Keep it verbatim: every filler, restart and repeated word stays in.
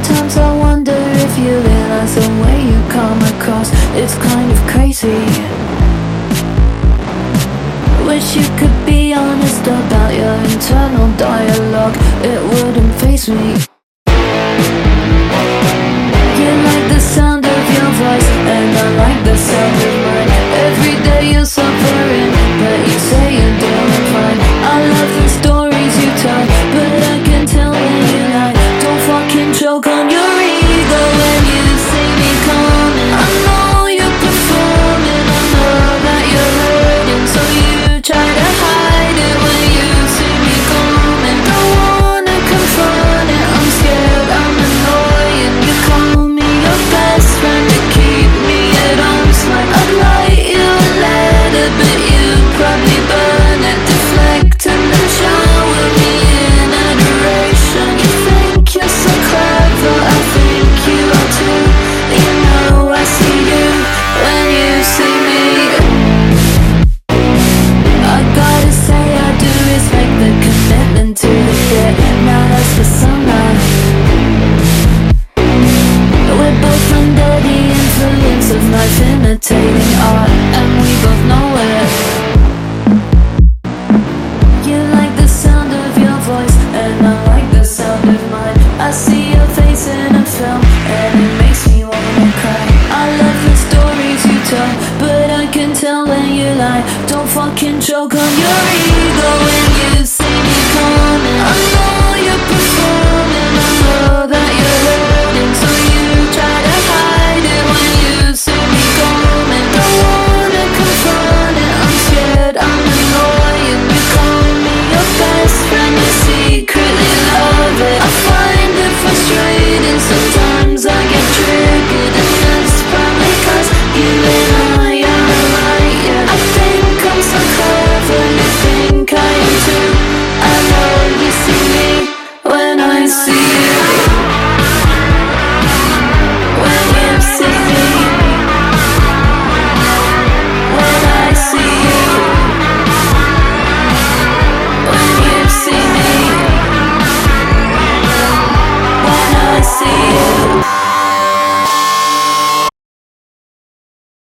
Sometimes I wonder if you realize the way you come across, it's kind of crazy. Wish you could be honest about your internal dialogue, it wouldn't faze me. You like the sound of your voice, and I like the sound of mine. Every day you're suffering, but you say you're doing fine. I love the stories you tell, but I can tell when you lie. Don't fucking choke on your ego when you see me coming. I know you're performing, I know that you're hurting, so you try to hide it when you see me coming. Don't wanna confront it, I'm scared, I'm annoying. You call me your best friend to keep me at arm's length. I'd write you a letter, but you probably burn it. Deflect and then shower me in adoration. You think you're so clever, I think you are too. You know I see you when you see me. I gotta say I do respect the commitment to the bit. Now